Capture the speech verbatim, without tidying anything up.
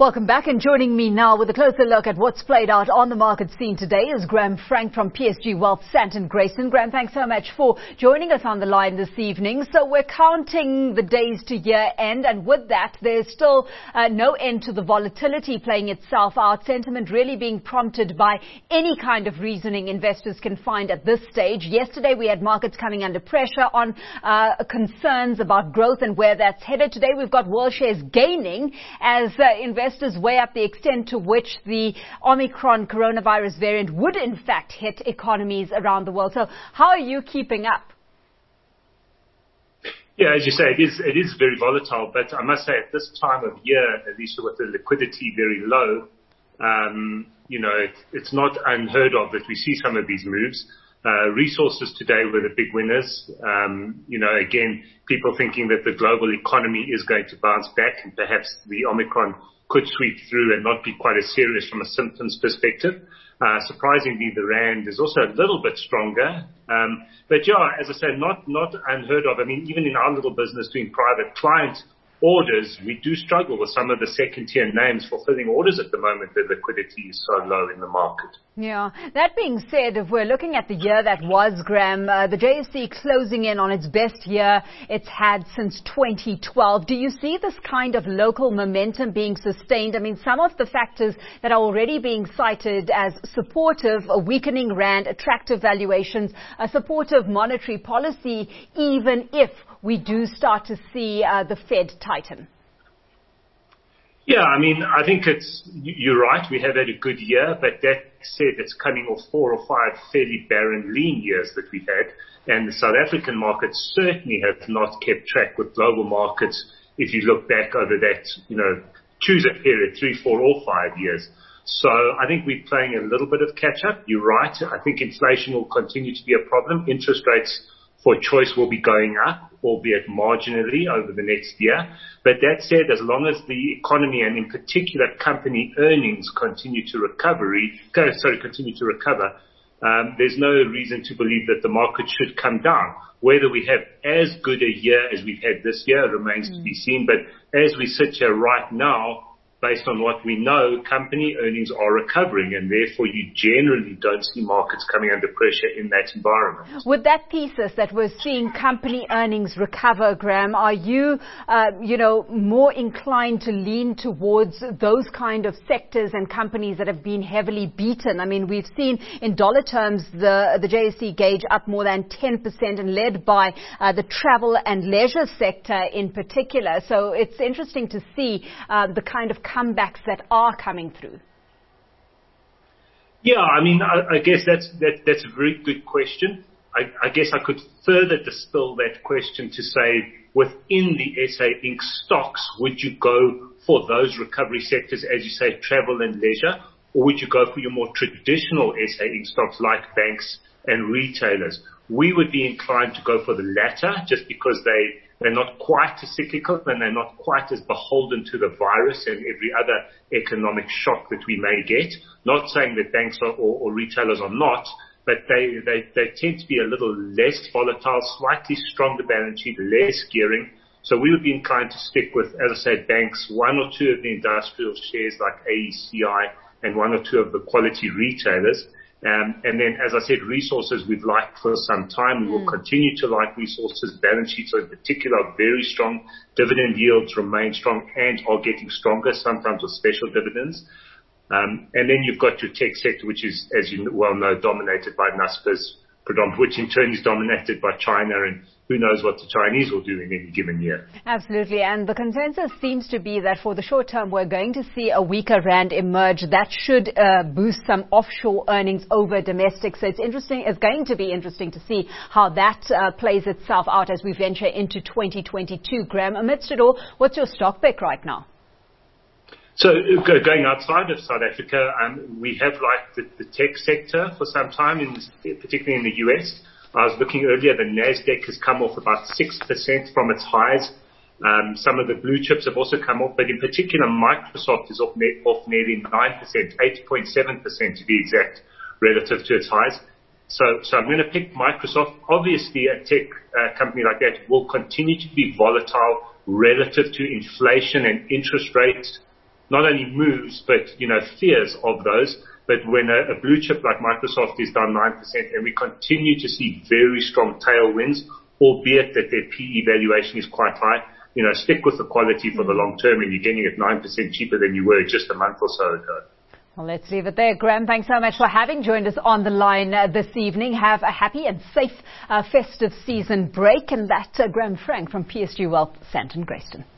Welcome back, and joining me now with a closer look at what's played out on the market scene today is Graham Frank from P S G Wealth Sandton Grayson. Graham, thanks so much for joining us on the line this evening. So we're counting the days to year end, and with that there's still uh, no end to the volatility playing itself out, sentiment really being prompted by any kind of reasoning investors can find at this stage. Yesterday we had markets coming under pressure on uh, concerns about growth and where that's headed. Today we've got world shares gaining as uh, investors Investors weigh up the extent to which the Omicron coronavirus variant would in fact hit economies around the world. So how are you keeping up? Yeah, as you say, it is it is very volatile. But I must say, at this time of year, at least with the liquidity very low, um, you know, it, it's not unheard of that we see some of these moves. Uh, resources today were the big winners. Um, you know, again, people thinking that the global economy is going to bounce back and perhaps the Omicron could sweep through and not be quite as serious from a symptoms perspective. Uh, surprisingly, the rand is also a little bit stronger. Um, but yeah, as I said, not, not unheard of. I mean, even in our little business doing private client orders, we do struggle with some of the second tier names fulfilling orders at the moment. The liquidity is so low in the market. Yeah. That being said, if we're looking at the year that was, Graham, uh, the J S E closing in on its best year it's had since twenty twelve. Do you see this kind of local momentum being sustained? I mean, some of the factors that are already being cited as supportive, a weakening rand, attractive valuations, a supportive monetary policy, even if we do start to see uh, the Fed tighten. Yeah, I mean, I think it's, you're right, we have had a good year, but that said, it's coming off four or five fairly barren, lean years that we've had, and the South African market certainly has not kept track with global markets if you look back over that, you know, choose a period, three, four or five years. So I think we're playing a little bit of catch up. You're right. I think inflation will continue to be a problem. Interest rates for choice will be going up, albeit marginally over the next year. But that said, as long as the economy and in particular company earnings continue to recovery, sorry, continue to recover, um, there's no reason to believe that the market should come down. Whether we have as good a year as we've had this year remains mm. to be seen. But as we sit here right now, based on what we know, company earnings are recovering, and therefore you generally don't see markets coming under pressure in that environment. With that thesis that we're seeing company earnings recover, Graham, are you, uh, you know, more inclined to lean towards those kind of sectors and companies that have been heavily beaten? I mean, we've seen in dollar terms the the J S E gauge up more than ten percent and led by uh, the travel and leisure sector in particular. So it's interesting to see uh, the kind of comebacks that are coming through. Yeah, I mean, I, I guess that's that, that's a very good question. I, I guess I could further distill that question to say, within the S A Inc stocks, would you go for those recovery sectors, as you say, travel and leisure, or would you go for your more traditional S A Inc stocks like banks and retailers? We would be inclined to go for the latter, just because they They're not quite as cyclical and they're not quite as beholden to the virus and every other economic shock that we may get. Not saying that banks are, or, or retailers are not, but they, they, they tend to be a little less volatile, slightly stronger balance sheet, less gearing. So we would be inclined to stick with, as I said, banks, one or two of the industrial shares like A E C I and one or two of the quality retailers. Um, and then, as I said, resources we've liked for some time. We will mm. continue to like resources. Balance sheets in particular are very strong. Dividend yields remain strong and are getting stronger, sometimes with special dividends. Um, and then you've got your tech sector, which is, as you well know, dominated by Naspers, predominantly, which in turn is dominated by China, and who knows what the Chinese will do in any given year. Absolutely. And the consensus seems to be that for the short term, we're going to see a weaker rand emerge. That should uh, boost some offshore earnings over domestic. So it's interesting. It's going to be interesting to see how that uh, plays itself out as we venture into twenty twenty-two. Graham, amidst it all, what's your stock pick right now? So going outside of South Africa, um, we have liked the, the tech sector for some time, in, particularly in the U S. I was looking earlier, the NASDAQ has come off about six percent from its highs. Um, some of the blue chips have also come off, but in particular, Microsoft is off, ne- off nearly nine percent, eight point seven percent to be exact, relative to its highs. So, so I'm going to pick Microsoft. Obviously, a tech uh, company like that will continue to be volatile relative to inflation and interest rates. not only moves, but, you know, fears of those. But when a, a blue chip like Microsoft is down nine percent and we continue to see very strong tailwinds, albeit that their P E valuation is quite high, you know, stick with the quality for the long term and you're getting it nine percent cheaper than you were just a month or so ago. Well, let's leave it there. Graham, thanks so much for having joined us on the line uh, this evening. Have a happy and safe uh, festive season break. And that uh, Graham Frank from P S G Wealth, Sandton Grayston.